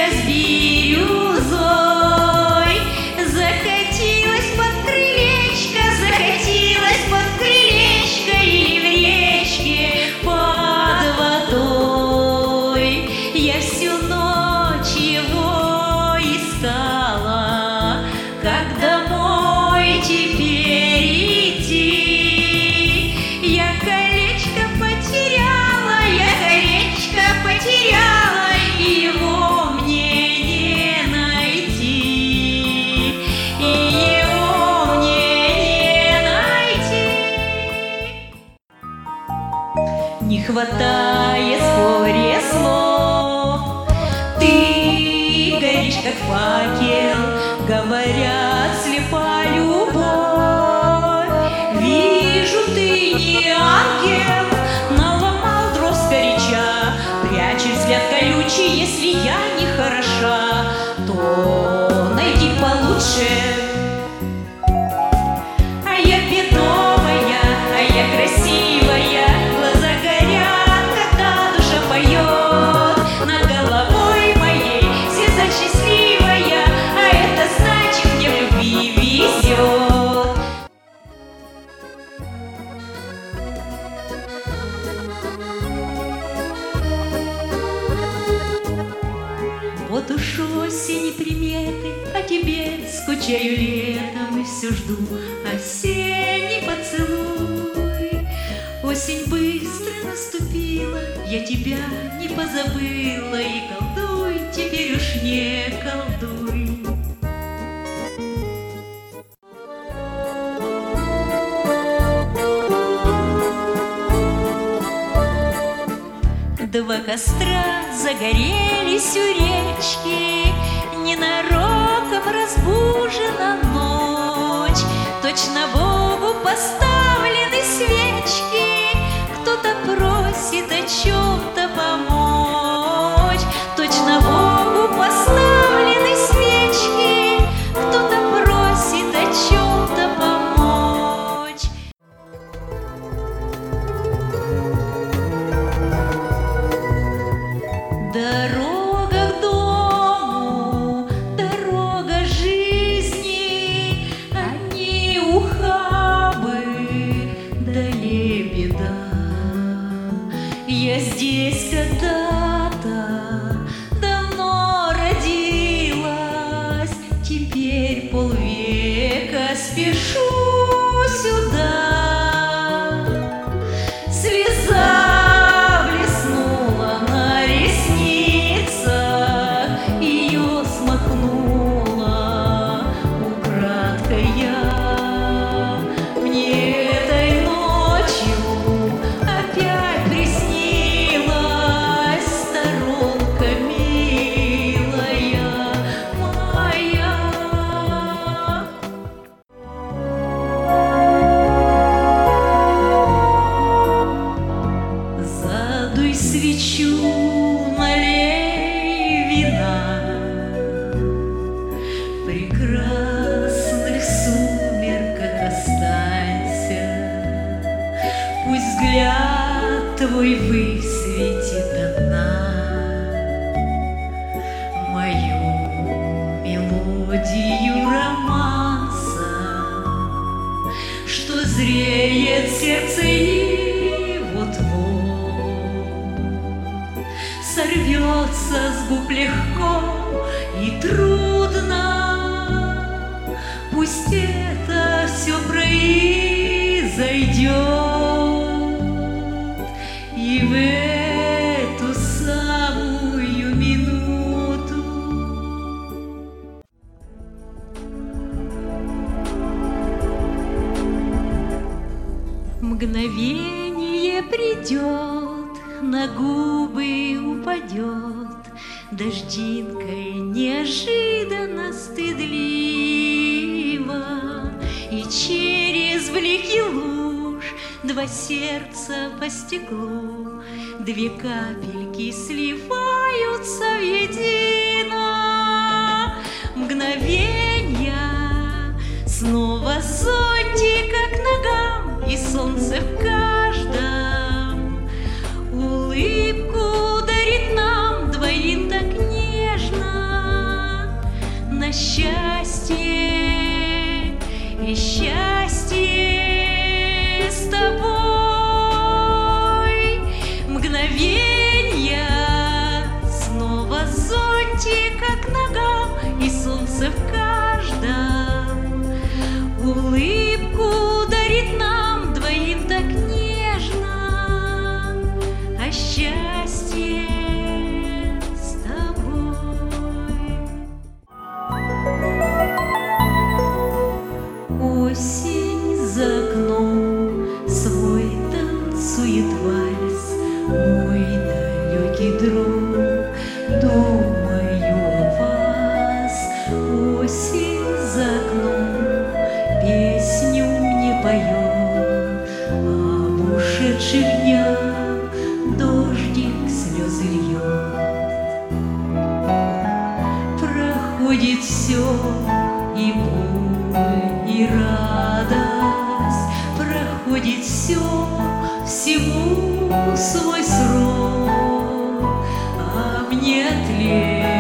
с бирюзой закатилась под крылечко или в речке под водой. Я всю ночь его искала, как домой теперь идти. Я колечко потеряла, и его мне не найти, и его мне не найти. Не хватает в споре слов, ты горишь как факел, говорят, слепа любовь. Вижу, ты не ангел, наломал дров сгоряча, прячешь взгляд колючий. Если я не хороша, то найди получше. А я бедовая, а я красивая, глаза горят, когда душа поет. Над головой моей звезда счастливая, а это значит, мне в любви везет. Вот уж осень приметы, о тебе скучаю летом и все жду осенний поцелуй. Осень быстро наступила, я тебя не позабыла, и колдуй, теперь уж не колдуй. Два костра загорелись у речки, ненароком разбужена ночь. Точно Богу поставлены свечки, кто-то просит о чем-то помочь. Точно Богу поставлены свечки, кто-то просит о чем-то помочь. Дорога к дому, дорога жизни, одни ухабы, да лебеда. Я здесь когда-то давно родилась, теперь полвека спешу сюда. Слеза свечу, налей вина, в прекрасных сумерках останься. Пусть взгляд твой высветит до дна мою мелодию романса, что зреет в сердце и вот-вот сорвется с губ легко и трудно. Пусть это все произойдет, и в эту самую минуту мгновение придет, на губы упадет дождинкой неожиданно стыдливо, и через блики луж два сердца по стеклу, две капельки сливаются в едино. Мгновенья, снова зонтик к ногам, и солнце в каждом улыбку дарит нам двоим так нежно. платье как ногам, и солнце в каждом улыбку дарит нам двоим так нежно. А счастье с тобой. Осень за окном свой танцует вальс, мой далекий друг, думаю о вас. Осень за окном песню мне поет, а в ушедших днях дождик слезы льет. Проходит все, и боль, и радость, проходит все, всему свой срок, а мне тлеет